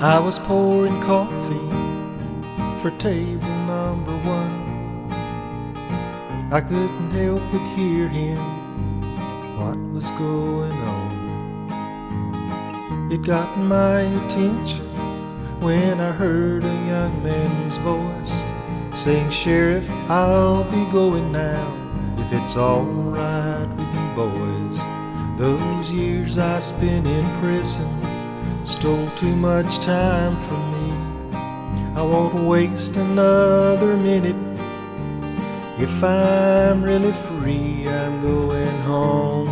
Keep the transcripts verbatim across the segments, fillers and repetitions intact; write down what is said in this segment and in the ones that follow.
I was pouring coffee for table number one. I couldn't help but hear him, what was going on. It got my attention when I heard a young man's voice saying, "Sheriff, I'll be going now, if it's all right with you boys. Those years I spent in prison stole too much time from me. I won't waste another minute. If I'm really free, I'm going home.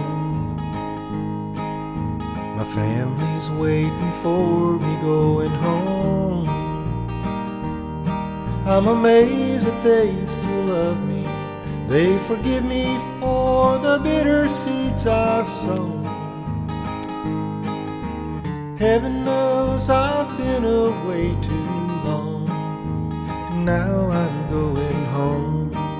My family's waiting for me going home. I'm amazed that they still love me. They forgive me for the bitter seeds I've sown. Heaven knows I've been away too long. Now I'm going home."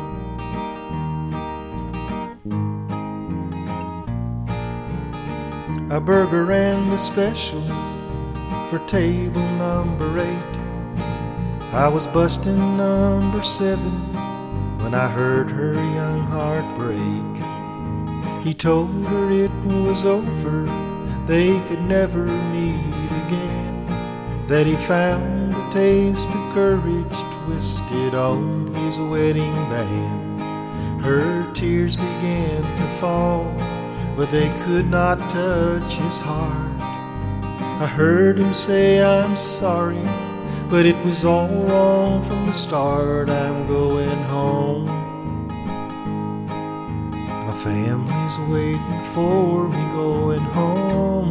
A burger and a special for table number eight. I was busting number seven when I heard her young heart break. He told her it was over, they could never meet again, that he found a taste of courage twisted on his wedding band. Her tears began to fall, but they could not touch his heart. I heard him say, "I'm sorry, but it was all wrong from the start. I'm going home. My family's waiting for me going home."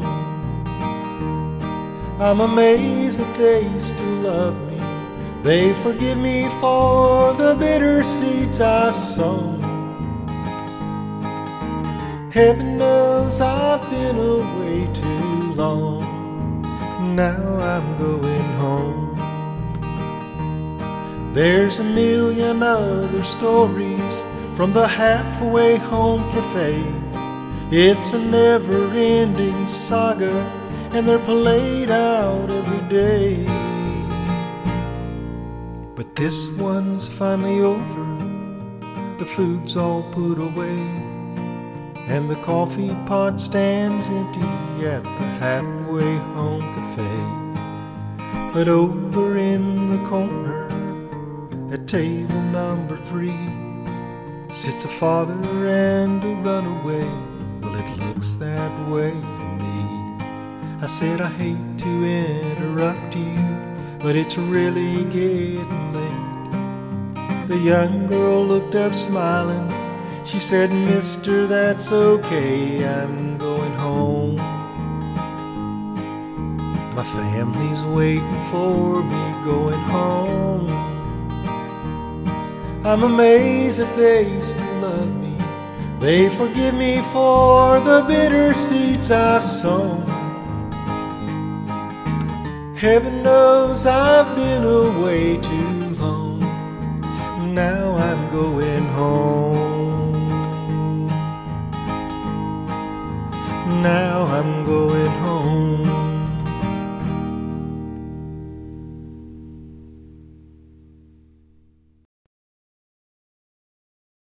I'm amazed that they still love me. They forgive me for the bitter seeds I've sown. Heaven knows I've been away too long. Now I'm going home. There's a million other stories from the Halfway Home Cafe. It's a never-ending saga, and they're played out every day. But this one's finally over. The food's all put away, and the coffee pot stands empty at the Halfway Home Cafe. But over in the corner, at table number three, sits a father and a runaway. Well, it looks that way to me. I said, "I hate to interrupt you, but it's really getting late." The young girl looked up smiling. She said, "Mister, that's okay, I'm going home. My family's waiting for me going home." I'm amazed that they still love me. They forgive me for the bitter seeds I've sown. Heaven knows I've been away too long. Now I'm going